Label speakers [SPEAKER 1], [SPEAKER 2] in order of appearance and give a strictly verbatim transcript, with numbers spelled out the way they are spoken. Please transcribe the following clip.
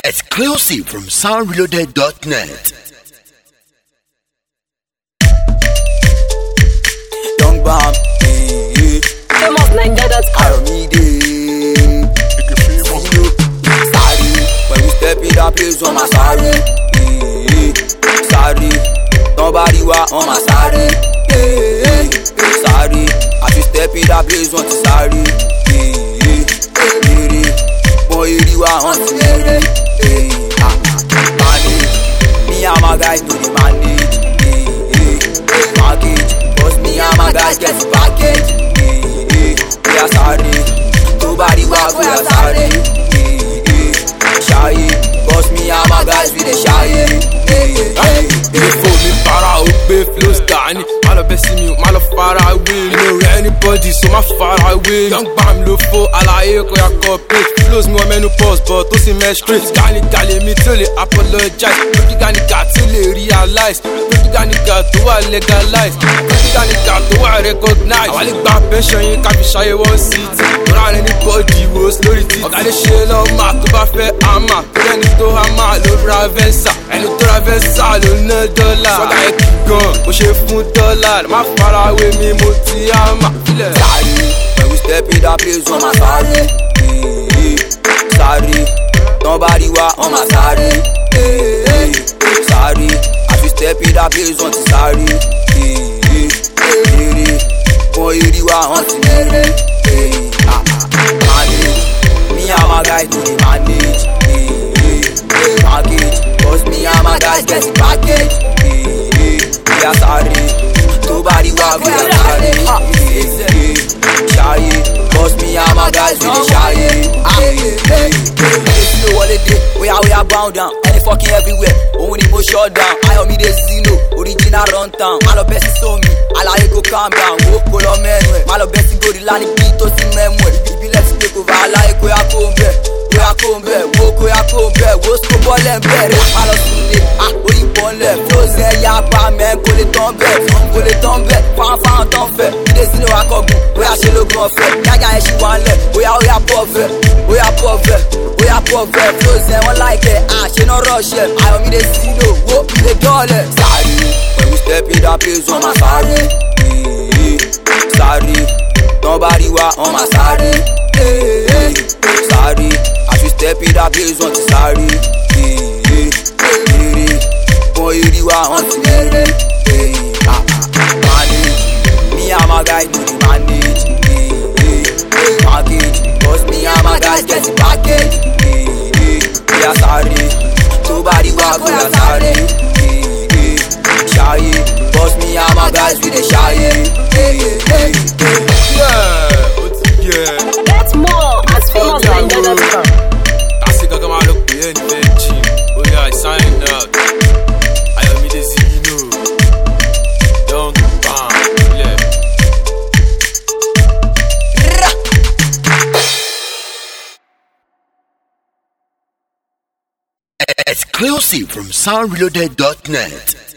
[SPEAKER 1] Exclusive from sound reloaded dot net.
[SPEAKER 2] Young Bam, eh, eh.
[SPEAKER 3] Famous Ninja dot com.
[SPEAKER 2] Aromide. Sorry, when we step in that place, on my sorry. Eh, eh. Sorry, nobody wa on my sorry. Eh, eh. Sorry, as we step in that place, on the sorry. Eh, eh. Lady, boy, you wa on the lady. Eh, ah, manage. Me and my guys do the manage. Eh, eh. Package, cause me and my guys get the package. Eh, eh. We are sorry, nobody wa we are sorry. Eh, eh. Shy, cause me and my guys we the shy. Eh, eh.
[SPEAKER 4] Before me para ogbe flows dani, má lọ bẹ́ sí mi, má lọ fara away. Mi ò rẹ́ anybody, so má fara away. Young Bam ló fo àlàyé kò yà cooperate. Flows mi wọ menopause but tó sì menstruate. Gánígà lèmi tí ó lè apologize. Lójú gánígà tí ó lè realize. Lójú gánígà tó wà legalize. Lójú gánígà tó wà recognize. Àwa lè gba pension yín ká fi ṣayé wọ́n city. Tọ́lá rẹ̀ ní bọ́ọ̀dì wo lórí títì. Ọ̀gá lè ṣe lọ́mà tó bá fẹ́ àmà. Tó lẹ́ni tó hámà ló ra Venza. Ẹni tó ra Venza ló ná dọ́là. Sọ́gà ẹ̀ kí gan, bó ṣe fún dọ́là. Má fara wé mi, mo ti hámà.
[SPEAKER 2] Sorry, when we step in that place, on my sorry. Eh, eh. Sorry, nobody wa on my sorry. Eh, eh. Sorry, as we step in that place, on the sorry. Eh, eh. Lady, boy, you wa on the lady. Eh, ah, ah. Manage, me and my guys do the manage. Eh, eh. Package, cause me and my guys get the package. Eh, eh. We are sorry, nobody wa we are sorry. Eh, eh. Shy, cause me and my guys we the shy. Eh, eh. If you know what they did, we are we are bound down. Any fucking everywhere, only mo shut down. I on me the Zino, original run town. Malo best so me, alaye go calm down. Wo kolo menwe, malo best go the land beat to see memwe. Ibi let's take over, alaye ko ya kombe. Ko ya kombe, wo ko ya kombe. Wo sko ball and bear. Malo sunde, ah oyi bonle. Frozen ya pa men, ko le tombe, ko le tombe. Fan fan ton fait, the Zino akogun. We are shelo gon fait, gaga e shi wan le. We are we are pove, we are pove, we are pove. Frozen one like it, ah she no rush it. I on me the Zino, wo the girl. Sorry, when we step in that place, on my sorry. Eh, eh. Sorry, nobody wa on my sorry. Eh, eh. Sorry, as we step in that place, on the sorry. Eh, eh. Lady, boy, you wa on the lady. Eh, ah, ah. Manage, me and my guys do the manage. Eh, eh. Package, cause me and my guys get the package. Eh, eh. We are sorry, nobody wa we are sorry. Eh, eh. Shy, cause me and my guys we the shy. Eh, eh, eh.
[SPEAKER 4] Yeah, ó ti yẹ.
[SPEAKER 3] Get more at famous Ninja dot com.
[SPEAKER 4] Kasi kankan máa lọ pè é ní méjì. Ó yá I sign out. Ayọ̀mídé Zino. Young Bam. Yeah.
[SPEAKER 1] Exclusive from sound reloaded dot net.